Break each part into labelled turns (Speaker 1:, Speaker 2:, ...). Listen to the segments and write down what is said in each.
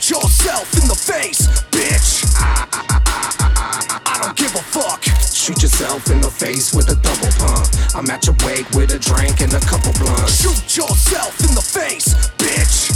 Speaker 1: Shoot yourself in the face, bitch. I don't give a fuck. Shoot yourself in the face with a double pump. I'm at your wake with a drink and a couple blunts. Shoot yourself in the face, bitch.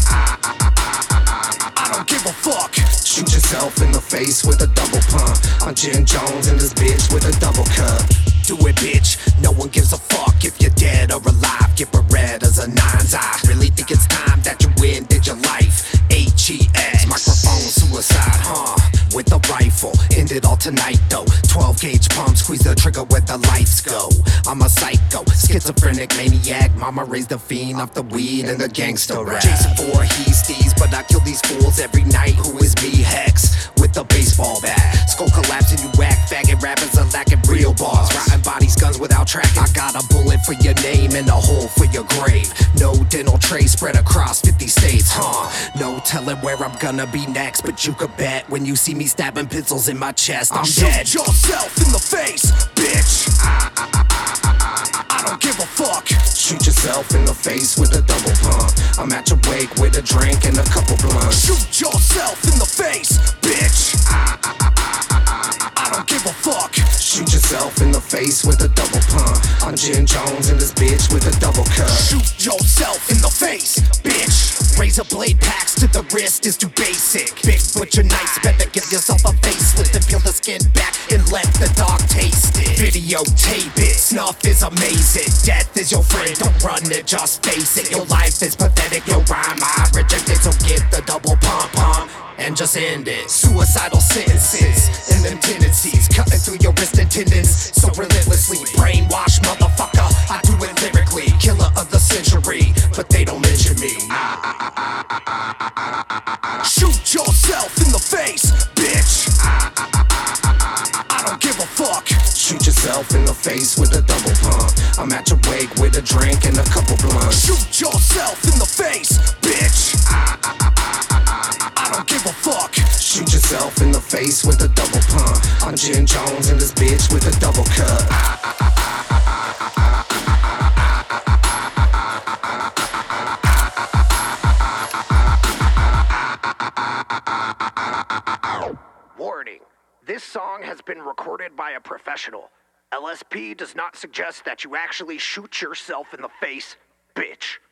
Speaker 1: I don't give a fuck. Shoot yourself in the face with a double pump. I'm Jim Jones in this bitch with a double cup. Do it, bitch. No one gives a fuck if you're dead or alive. Get Berettas or nines. I really think it's time that you ended your life. HEX, microphone suicide, with a rifle, end it all tonight though. 12 gauge pump, squeeze the trigger where the lights go. I'm a psycho, schizophrenic maniac. Mama raised a fiend off the weed and the gangster rap. Jason Voorhees, but I kill these fools every night. Who is me, Hex, with a baseball bat? Skull collapsing, you whack faggot rappers are lacking real bars. Rotten bodies, guns without tracking. I got a bullet for your name and a hole for your grave. No dental tray spread across 50 states, No telling where I'm gonna be next, but you could bet when you see me stabbing pencils in my chest, I'm dead. Shoot yourself in the face, bitch. I don't give a fuck. Shoot yourself in the face with a double pump. I'm at your wake with a drink and a couple blunts. Shoot yourself in the face, bitch. I don't give a fuck. Shoot yourself in the face with a double pump. I'm Jim Jones in this bitch with a double cup. Shoot yourself in the face, bitch. Razor blade packs to the wrist is too basic. Big butcher knives, better give yourself a facelift and peel the skin back and let the dog taste it. Videotape it, snuff is amazing. Death is your friend, don't run it, just face it. Your life is pathetic, your rhyme I reject it. So get the double pump and just end it. Suicidal sentences and them tendencies cutting through your wrist and tendons so relentlessly. Brainwash motherfucker, I do it lyrically. Killer of the century, but they don't mention me. Shoot yourself in the face, bitch. I don't give a fuck. Shoot yourself in the face with a double pump. I'm at your wake with a drink and a couple blunts. Shoot yourself in the face, bitch. I don't give a fuck. Shoot yourself in the face with a double pump. I'm Jim Jones in this bitch with a double cup.
Speaker 2: Warning. This song has been recorded by a professional. LSP does not suggest that you actually shoot yourself in the face, bitch.